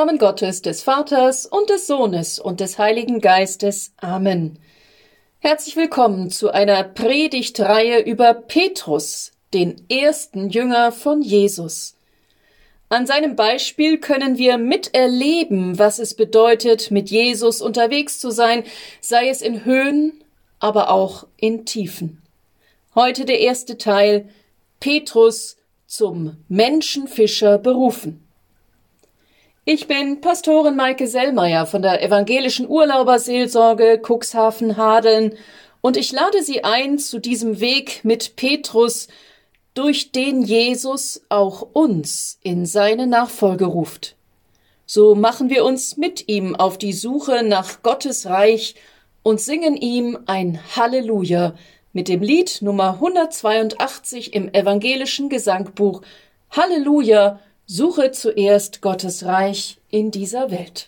Namen Gottes, des Vaters und des Sohnes und des Heiligen Geistes. Amen. Herzlich willkommen zu einer Predigtreihe über Petrus, den ersten Jünger von Jesus. An seinem Beispiel können wir miterleben, was es bedeutet, mit Jesus unterwegs zu sein, sei es in Höhen, aber auch in Tiefen. Heute der erste Teil: Petrus zum Menschenfischer berufen. Ich bin Pastorin Maike Sellmeier von der Evangelischen Urlauberseelsorge Cuxhaven-Hadeln und ich lade Sie ein zu diesem Weg mit Petrus, durch den Jesus auch uns in seine Nachfolge ruft. So machen wir uns mit ihm auf die Suche nach Gottes Reich und singen ihm ein Halleluja mit dem Lied Nummer 182 im evangelischen Gesangbuch: Halleluja, suche zuerst Gottes Reich in dieser Welt.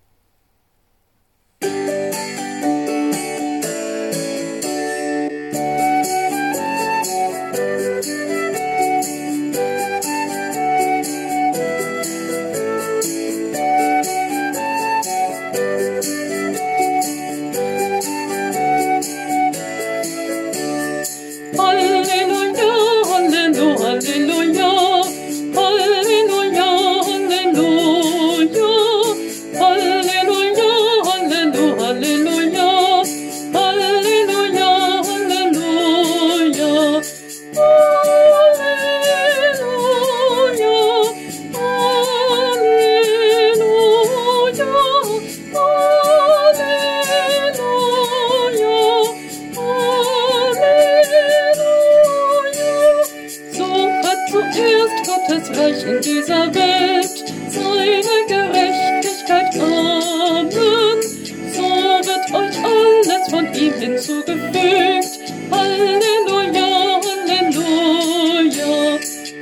In dieser Welt seine Gerechtigkeit, Amen. So wird euch alles von ihm hinzugefügt. Halleluja, Halleluja,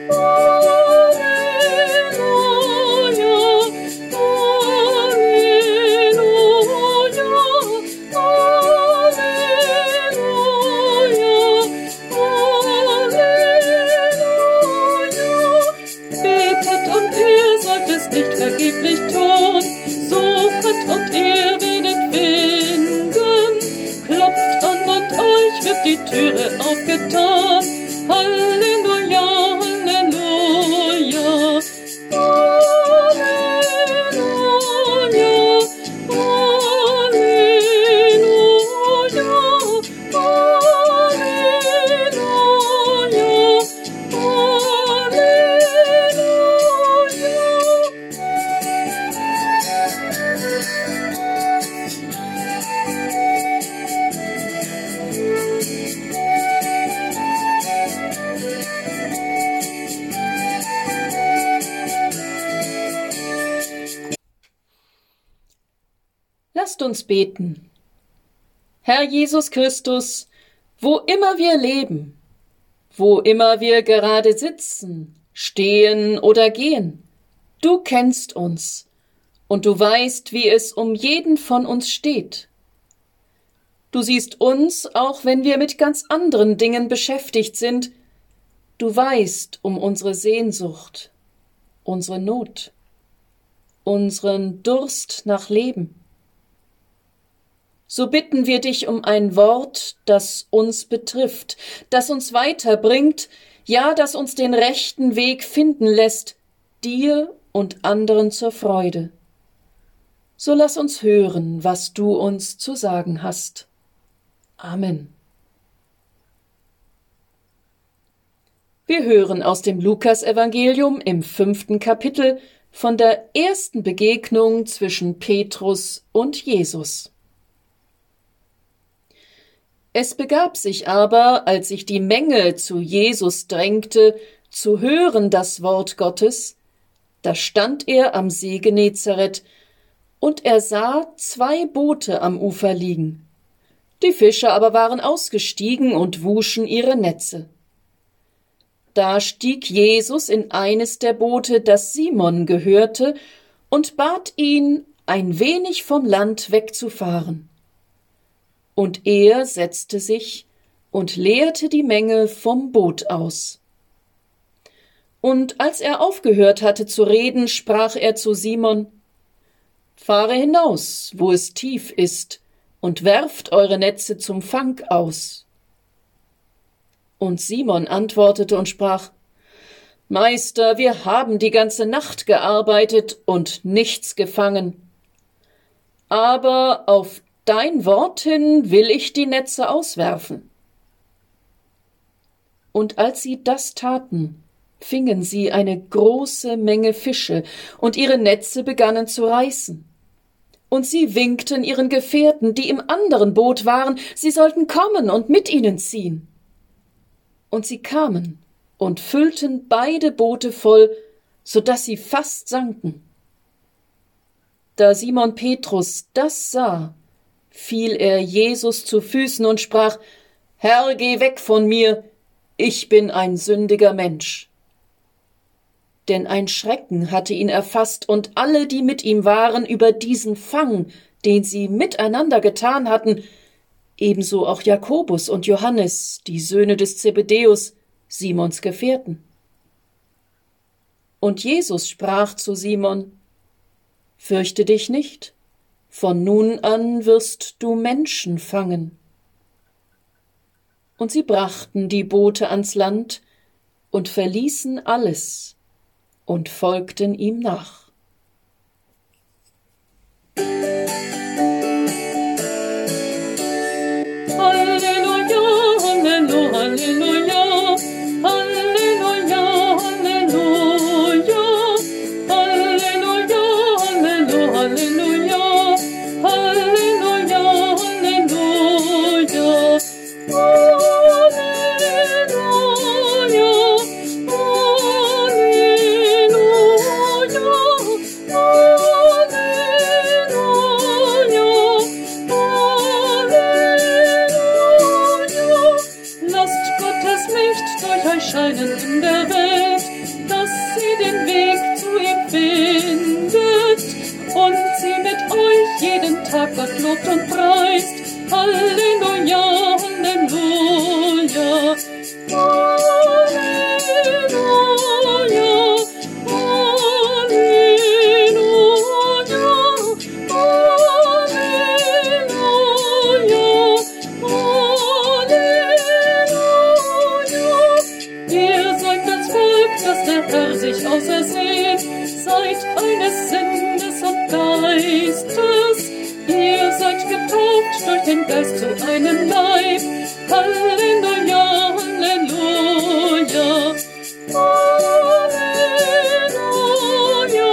Halleluja, nicht vergeblich tun, suchet und ihr werdet finden, klopft an und euch wird die Türe aufgetan. Halleluja, Halleluja, Halleluja, Halleluja, Lasst uns beten. Herr Jesus Christus, wo immer wir leben, wo immer wir gerade sitzen, stehen oder gehen, du kennst uns und du weißt, wie es um jeden von uns steht. Du siehst uns, auch wenn wir mit ganz anderen Dingen beschäftigt sind. Du weißt um unsere Sehnsucht, unsere Not, unseren Durst nach Leben. So bitten wir dich um ein Wort, das uns betrifft, das uns weiterbringt, ja, das uns den rechten Weg finden lässt, dir und anderen zur Freude. So lass uns hören, was du uns zu sagen hast. Amen. Wir hören aus dem Lukasevangelium im 5. Kapitel von der ersten Begegnung zwischen Petrus und Jesus. Es begab sich aber, als sich die Menge zu Jesus drängte, zu hören das Wort Gottes, da stand er am See Genezareth, und er sah 2 Boote am Ufer liegen. Die Fischer aber waren ausgestiegen und wuschen ihre Netze. Da stieg Jesus in eines der Boote, das Simon gehörte, und bat ihn, ein wenig vom Land wegzufahren. Und er setzte sich und leerte die Menge vom Boot aus. Und als er aufgehört hatte zu reden, sprach er zu Simon: Fahre hinaus, wo es tief ist, und werft eure Netze zum Fang aus. Und Simon antwortete und sprach: Meister, wir haben die ganze Nacht gearbeitet und nichts gefangen. Aber auf dein Wort hin will ich die Netze auswerfen. Und als sie das taten, fingen sie eine große Menge Fische, und ihre Netze begannen zu reißen. Und sie winkten ihren Gefährten, die im anderen Boot waren, sie sollten kommen und mit ihnen ziehen. Und sie kamen und füllten beide Boote voll, so dass sie fast sanken. Da Simon Petrus das sah, fiel er Jesus zu Füßen und sprach: Herr, geh weg von mir, ich bin ein sündiger Mensch. Denn ein Schrecken hatte ihn erfasst und alle, die mit ihm waren, über diesen Fang, den sie miteinander getan hatten, ebenso auch Jakobus und Johannes, die Söhne des Zebedäus, Simons Gefährten. Und Jesus sprach zu Simon: Fürchte dich nicht, von nun an wirst du Menschen fangen. Und sie brachten die Boote ans Land und verließen alles und folgten ihm nach. Halleluja, Halleluja, Halleluja, Halleluja, Halleluja, Halleluja, Halleluja, Halleluja, Halleluja, Halleluja, scheinen in der Welt, dass sie den Weg zu ihm findet und sie mit euch jeden Tag Gott lobt und preist. Halleluja, Halleluja, Halleluja, Herr sich ausersehen, seid eines Sinnes und Geistes. Ihr seid getauft durch den Geist zu einem Leib. Halleluja, Halleluja, Halleluja,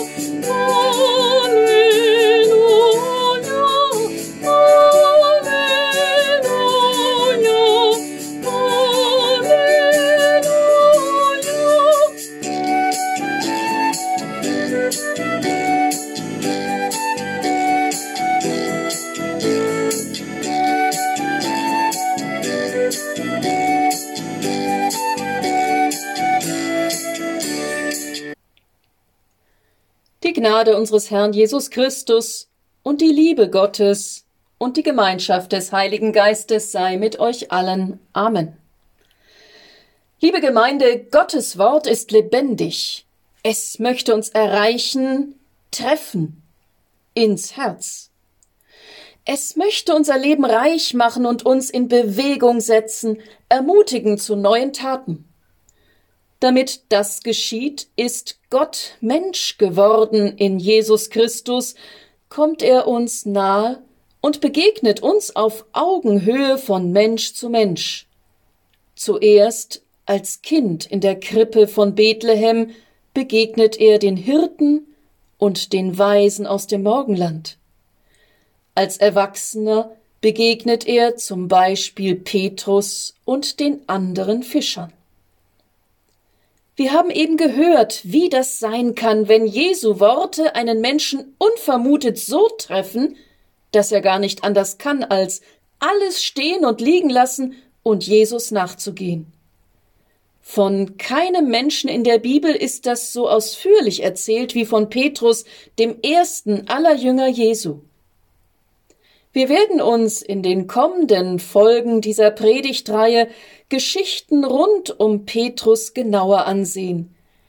Die Gnade unseres Herrn Jesus Christus und die Liebe Gottes und die Gemeinschaft des Heiligen Geistes sei mit euch allen. Amen. Liebe Gemeinde, Gottes Wort ist lebendig. Es möchte uns erreichen, treffen, ins Herz. Es möchte unser Leben reich machen und uns in Bewegung setzen, ermutigen zu neuen Taten. Damit das geschieht, ist Gott Mensch geworden in Jesus Christus, kommt er uns nahe und begegnet uns auf Augenhöhe von Mensch zu Mensch. Zuerst als Kind in der Krippe von Bethlehem begegnet er den Hirten und den Weisen aus dem Morgenland. Als Erwachsener begegnet er zum Beispiel Petrus und den anderen Fischern. Wir haben eben gehört, wie das sein kann, wenn Jesu Worte einen Menschen unvermutet so treffen, dass er gar nicht anders kann, als alles stehen und liegen lassen und Jesus nachzugehen. Von keinem Menschen in der Bibel ist das so ausführlich erzählt wie von Petrus, dem ersten aller Jünger Jesu. Wir werden uns in den kommenden Folgen dieser Predigtreihe Geschichten rund um Petrus genauer ansehen.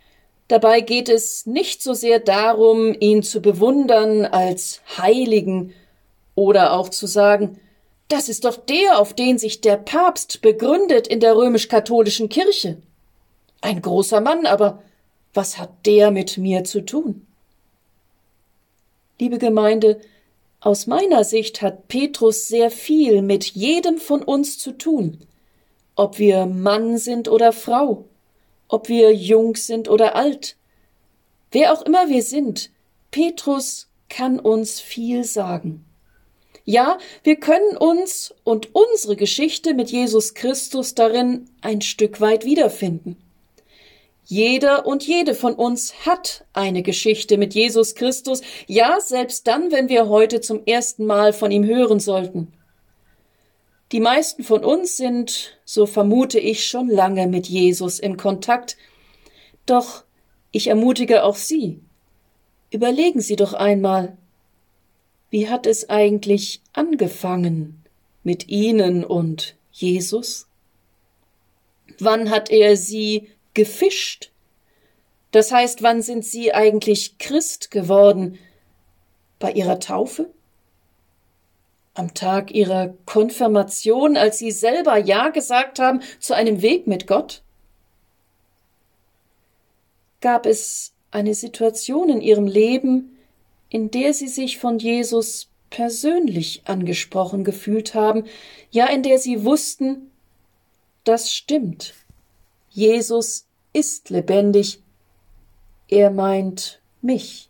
Dabei geht es nicht so sehr darum, ihn zu bewundern als Heiligen oder auch zu sagen, das ist doch der, auf den sich der Papst begründet in der römisch-katholischen Kirche. Ein großer Mann, aber was hat der mit mir zu tun? Liebe Gemeinde, aus meiner Sicht hat Petrus sehr viel mit jedem von uns zu tun, ob wir Mann sind oder Frau, ob wir jung sind oder alt. Wer auch immer wir sind, Petrus kann uns viel sagen. Ja, wir können uns und unsere Geschichte mit Jesus Christus darin ein Stück weit wiederfinden. Jeder und jede von uns hat eine Geschichte mit Jesus Christus, ja, selbst dann, wenn wir heute zum ersten Mal von ihm hören sollten. Die meisten von uns sind, so vermute ich, schon lange mit Jesus in Kontakt. Doch ich ermutige auch Sie. Überlegen Sie doch einmal, wie hat es eigentlich angefangen mit Ihnen und Jesus? Wann hat er Sie gefischt? Das heißt, wann sind Sie eigentlich Christ geworden? Bei Ihrer Taufe? Am Tag Ihrer Konfirmation, als Sie selber Ja gesagt haben zu einem Weg mit Gott? Gab es eine Situation in Ihrem Leben, in der Sie sich von Jesus persönlich angesprochen gefühlt haben, ja, in der Sie wussten, das stimmt. Jesus ist lebendig. Er meint mich.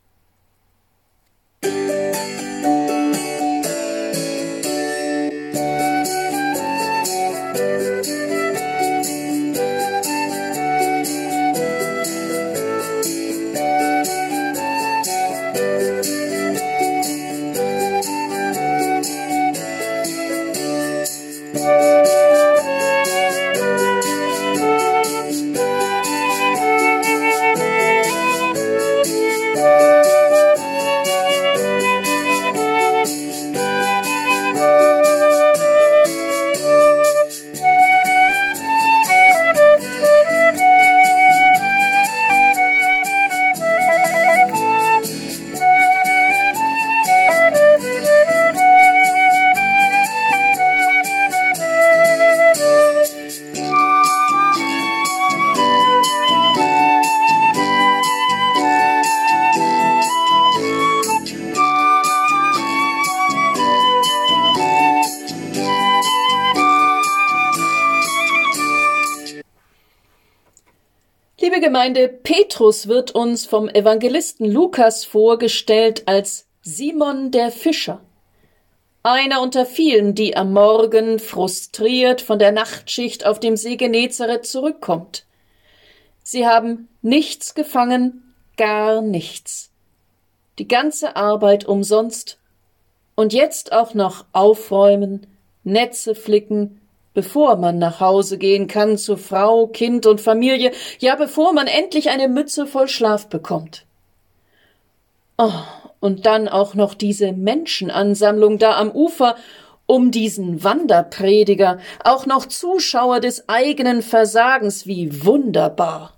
Liebe Gemeinde, Petrus wird uns vom Evangelisten Lukas vorgestellt als Simon der Fischer. Einer unter vielen, die am Morgen frustriert von der Nachtschicht auf dem See Genezareth zurückkommt. Sie haben nichts gefangen, gar nichts. Die ganze Arbeit umsonst. Und jetzt auch noch aufräumen, Netze flicken, bevor man nach Hause gehen kann zu Frau, Kind und Familie, ja, bevor man endlich eine Mütze voll Schlaf bekommt. Oh, und dann auch noch diese Menschenansammlung da am Ufer um diesen Wanderprediger, auch noch Zuschauer des eigenen Versagens, wie wunderbar.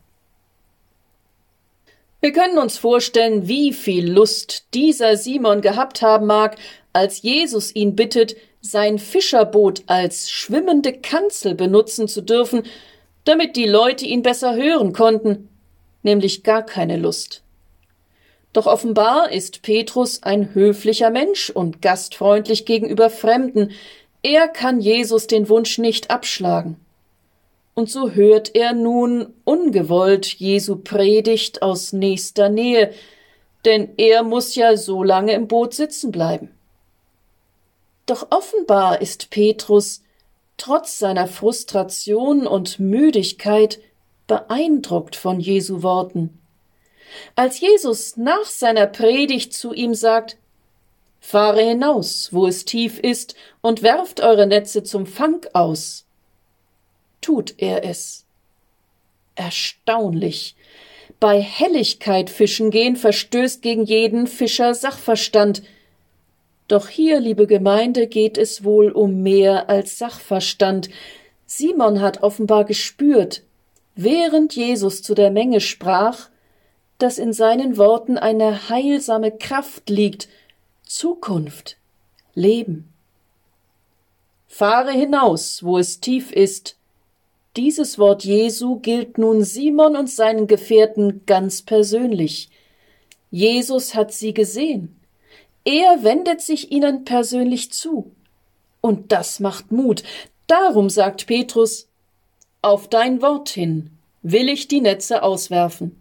Wir können uns vorstellen, wie viel Lust dieser Simon gehabt haben mag, als Jesus ihn bittet, sein Fischerboot als schwimmende Kanzel benutzen zu dürfen, damit die Leute ihn besser hören konnten, nämlich gar keine Lust. Doch offenbar ist Petrus ein höflicher Mensch und gastfreundlich gegenüber Fremden. Er kann Jesus den Wunsch nicht abschlagen. Und so hört er nun ungewollt Jesu Predigt aus nächster Nähe, denn er muss ja so lange im Boot sitzen bleiben. Doch offenbar ist Petrus trotz seiner Frustration und Müdigkeit beeindruckt von Jesu Worten. Als Jesus nach seiner Predigt zu ihm sagt, »Fahre hinaus, wo es tief ist, und werft eure Netze zum Fang aus«, tut er es. Erstaunlich. Bei Helligkeit fischen gehen verstößt gegen jeden Fischer Sachverstand. Doch hier, liebe Gemeinde, geht es wohl um mehr als Sachverstand. Simon hat offenbar gespürt, während Jesus zu der Menge sprach, dass in seinen Worten eine heilsame Kraft liegt, Zukunft, Leben. Fahre hinaus, wo es tief ist. Dieses Wort Jesu gilt nun Simon und seinen Gefährten ganz persönlich. Jesus hat sie gesehen. Er wendet sich ihnen persönlich zu. Und das macht Mut. Darum sagt Petrus: Auf dein Wort hin will ich die Netze auswerfen.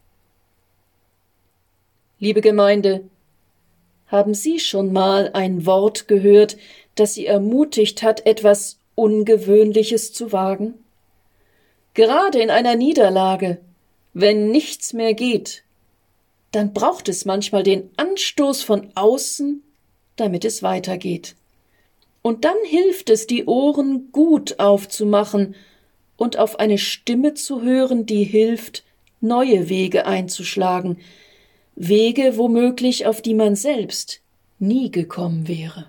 Liebe Gemeinde, haben Sie schon mal ein Wort gehört, das Sie ermutigt hat, etwas Ungewöhnliches zu wagen? Gerade in einer Niederlage, wenn nichts mehr geht, dann braucht es manchmal den Anstoß von außen, damit es weitergeht. Und dann hilft es, die Ohren gut aufzumachen und auf eine Stimme zu hören, die hilft, neue Wege einzuschlagen, Wege womöglich, auf die man selbst nie gekommen wäre.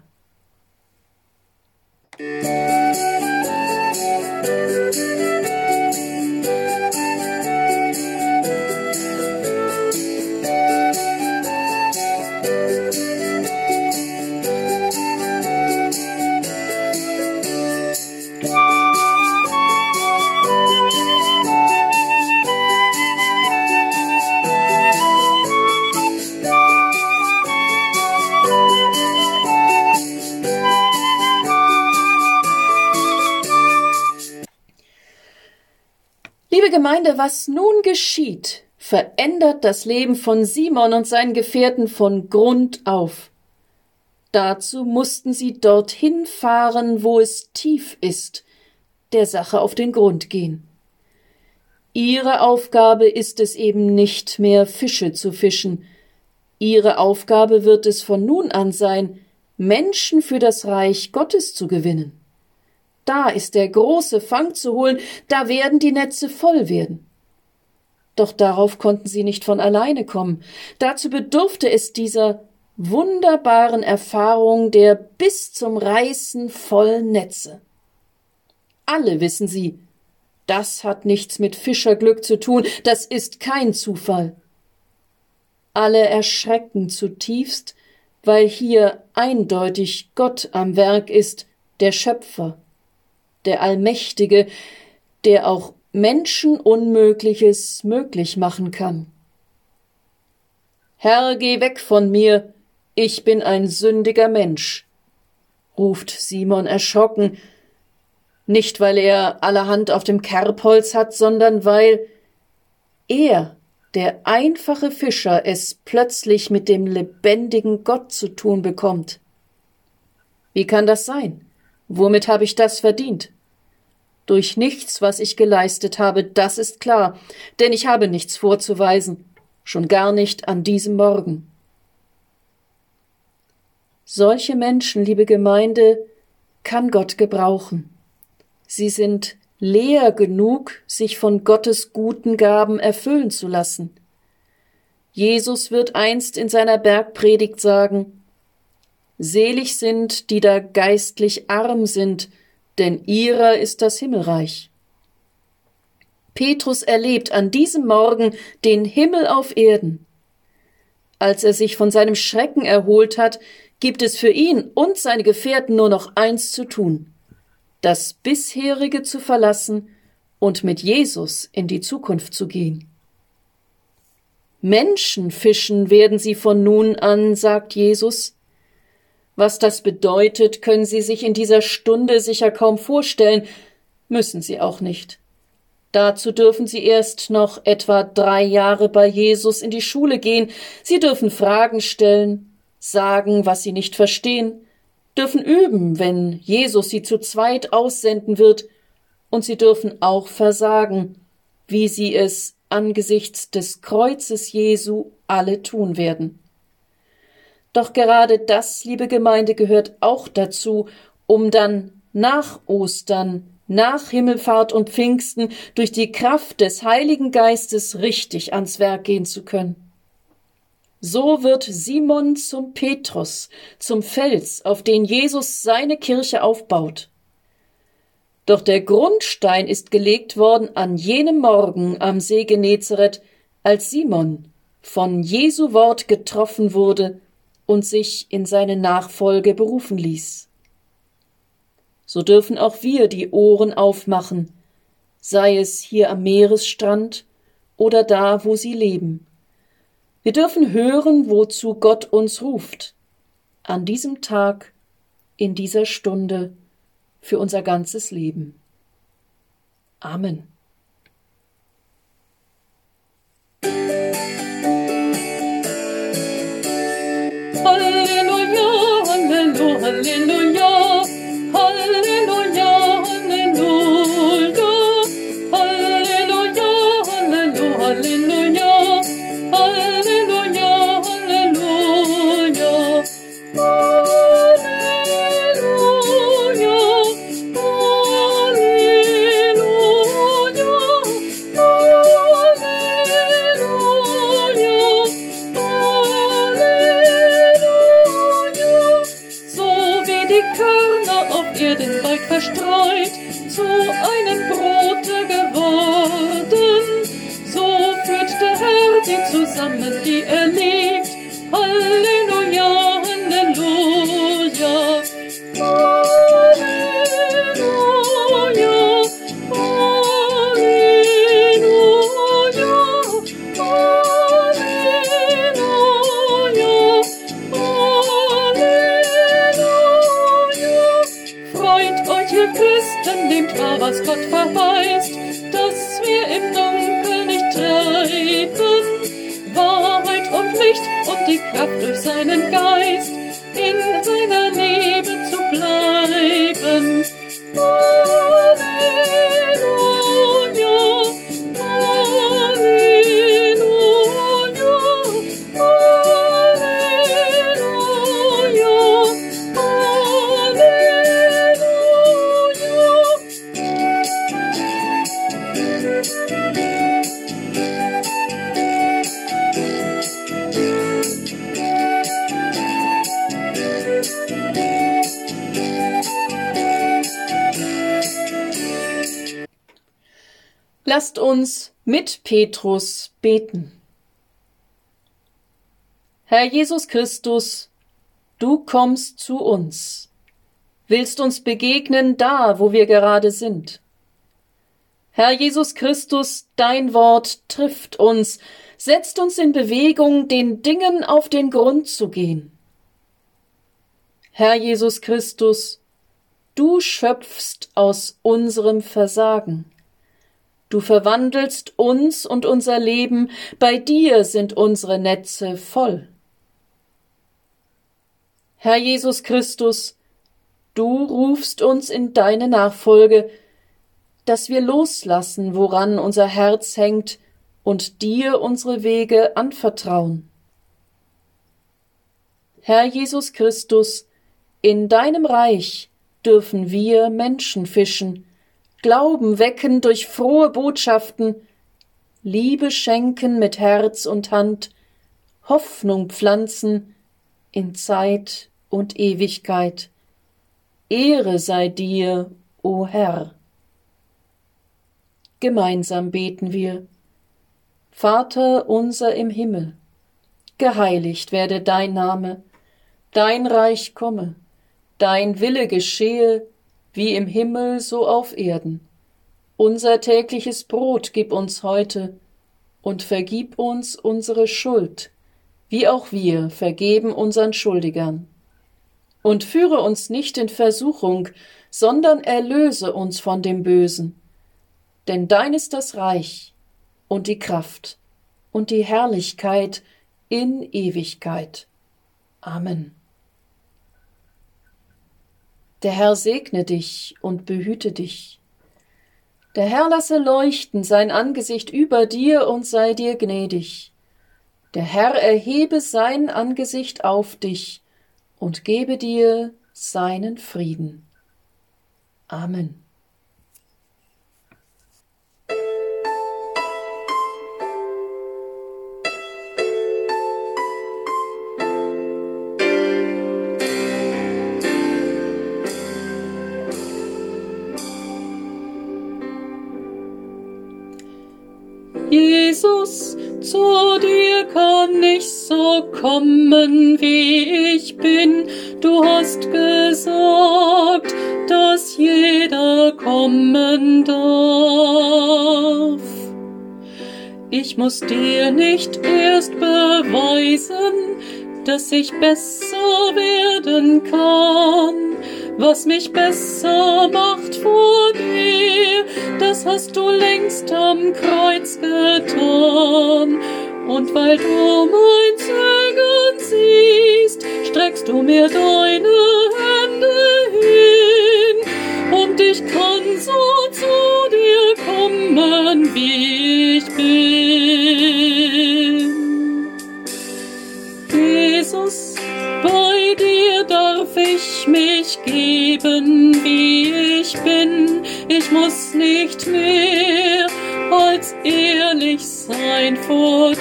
Liebe Gemeinde, was nun geschieht, verändert das Leben von Simon und seinen Gefährten von Grund auf. Dazu mussten sie dorthin fahren, wo es tief ist, der Sache auf den Grund gehen. Ihre Aufgabe ist es eben nicht mehr, Fische zu fischen. Ihre Aufgabe wird es von nun an sein, Menschen für das Reich Gottes zu gewinnen. Da ist der große Fang zu holen, da werden die Netze voll werden. Doch darauf konnten sie nicht von alleine kommen. Dazu bedurfte es dieser wunderbaren Erfahrung der bis zum Reißen vollen Netze. Alle wissen sie, das hat nichts mit Fischerglück zu tun, das ist kein Zufall. Alle erschrecken zutiefst, weil hier eindeutig Gott am Werk ist, der Schöpfer, der Allmächtige, der auch Menschen Unmögliches möglich machen kann. Herr, geh weg von mir, ich bin ein sündiger Mensch, ruft Simon erschrocken, nicht weil er allerhand auf dem Kerbholz hat, sondern weil er, der einfache Fischer, es plötzlich mit dem lebendigen Gott zu tun bekommt. Wie kann das sein? Womit habe ich das verdient? Durch nichts, was ich geleistet habe, das ist klar, denn ich habe nichts vorzuweisen, schon gar nicht an diesem Morgen. Solche Menschen, liebe Gemeinde, kann Gott gebrauchen. Sie sind leer genug, sich von Gottes guten Gaben erfüllen zu lassen. Jesus wird einst in seiner Bergpredigt sagen: Selig sind, die da geistlich arm sind, denn ihrer ist das Himmelreich. Petrus erlebt an diesem Morgen den Himmel auf Erden. Als er sich von seinem Schrecken erholt hat, gibt es für ihn und seine Gefährten nur noch eins zu tun: das bisherige zu verlassen und mit Jesus in die Zukunft zu gehen. Menschen fischen werden sie von nun an, sagt Jesus. Was das bedeutet, können Sie sich in dieser Stunde sicher kaum vorstellen, müssen Sie auch nicht. Dazu dürfen Sie erst noch etwa 3 Jahre bei Jesus in die Schule gehen. Sie dürfen Fragen stellen, sagen, was Sie nicht verstehen, dürfen üben, wenn Jesus Sie zu zweit aussenden wird, und Sie dürfen auch versagen, wie Sie es angesichts des Kreuzes Jesu alle tun werden. Doch gerade das, liebe Gemeinde, gehört auch dazu, um dann nach Ostern, nach Himmelfahrt und Pfingsten durch die Kraft des Heiligen Geistes richtig ans Werk gehen zu können. So wird Simon zum Petrus, zum Fels, auf den Jesus seine Kirche aufbaut. Doch der Grundstein ist gelegt worden an jenem Morgen am See Genezareth, als Simon von Jesu Wort getroffen wurde und sich in seine Nachfolge berufen ließ. So dürfen auch wir die Ohren aufmachen, sei es hier am Meeresstrand oder da, wo sie leben. Wir dürfen hören, wozu Gott uns ruft, an diesem Tag, in dieser Stunde, für unser ganzes Leben. Amen. Halleluja, Halleluja, Halleluja, Halleluja, Halleluja, Halleluja, Halleluja, Halleluja, Halleluja, verstreut, zu einem Brote geworden. So führt der Herr die zusammen, die er liebt. Halleluja, Halleluja. Halleluja, Christen, nehmt wahr, was Gott verheißt, dass wir im Dunkeln nicht treiben. Wahrheit und Licht und die Kraft durch seinen Geist, in seiner Liebe zu bleiben. Halleluja, Halleluja, Lasst uns mit Petrus beten. Herr Jesus Christus, du kommst zu uns, willst uns begegnen da, wo wir gerade sind. Herr Jesus Christus, dein Wort trifft uns, setzt uns in Bewegung, den Dingen auf den Grund zu gehen. Herr Jesus Christus, du schöpfst aus unserem Versagen. Du verwandelst uns und unser Leben, bei dir sind unsere Netze voll. Herr Jesus Christus, du rufst uns in deine Nachfolge, dass wir loslassen, woran unser Herz hängt, und dir unsere Wege anvertrauen. Herr Jesus Christus, in deinem Reich dürfen wir Menschen fischen, Glauben wecken durch frohe Botschaften, Liebe schenken mit Herz und Hand, Hoffnung pflanzen in Zeit und Ewigkeit. Ehre sei dir, o Herr. Gemeinsam beten wir. Vater unser im Himmel, geheiligt werde dein Name, dein Reich komme, dein Wille geschehe, wie im Himmel so auf Erden. Unser tägliches Brot gib uns heute und vergib uns unsere Schuld, wie auch wir vergeben unseren Schuldigern. Und führe uns nicht in Versuchung, sondern erlöse uns von dem Bösen. Denn dein ist das Reich und die Kraft und die Herrlichkeit in Ewigkeit. Amen. Der Herr segne dich und behüte dich. Der Herr lasse leuchten sein Angesicht über dir und sei dir gnädig. Der Herr erhebe sein Angesicht auf dich und gebe dir seinen Frieden. Amen. Jesus, zu dir kann ich so kommen, wie ich bin. Du hast gesagt, dass jeder kommen darf. Ich muss dir nicht erst beweisen, dass ich besser werden kann. Was mich besser macht vor dir, das hast du längst am Kreuz getan. Und weil du mein Zögern siehst, streckst du mir deine Hände hin. Und ich kann so zu dir kommen, wie ich bin. Jesus, bei dir darf ich mich geben, wie ich bin. Ich muss nicht mehr als ehrlich sein vor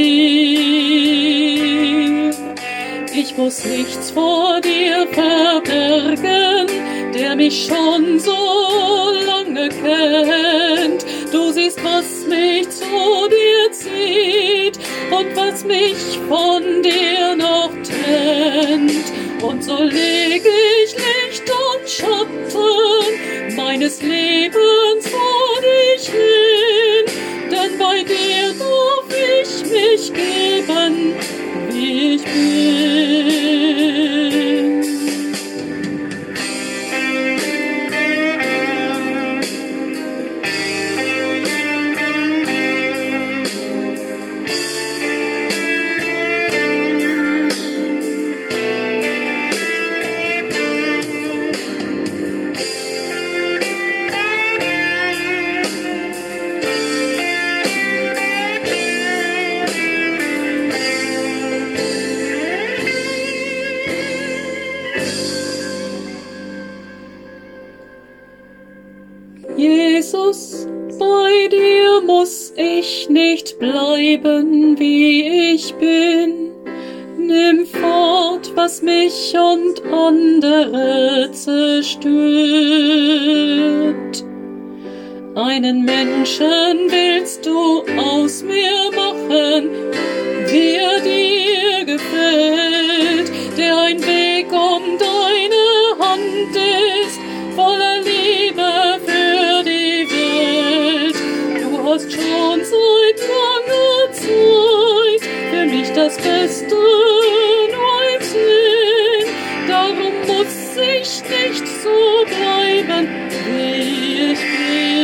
dir. Ich muss nichts vor dir verbergen, der mich schon so lange kennt. Du siehst, was mich zu dir zieht und was mich von dir noch trennt. Und so leg ich Licht und Schatten meines Lebens vor dich hin, denn bei dir darf ich mich geben, wie ich bin. Jesus, bei dir muss ich nicht bleiben, wie ich bin. Nimm fort, was mich und andere zerstört. Einen Menschen willst du aus mir machen, wie er dir gefällt, der ein Weg um deine Hand ist, voller Liebe für die Welt. Du hast schon seit langer Zeit für mich das Beste nur im Sinn. Darum muss ich nicht so bleiben, wie ich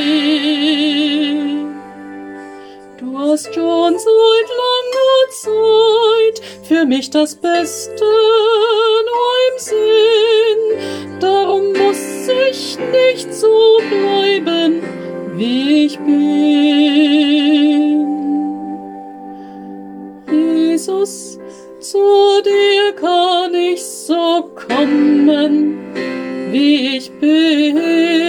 bin. Du hast schon seit langer Zeit für mich das Beste nur im Sinn. Darum muss ich nicht so bleiben, wie ich bin. Jesus, zu dir kann ich so kommen, wie ich bin.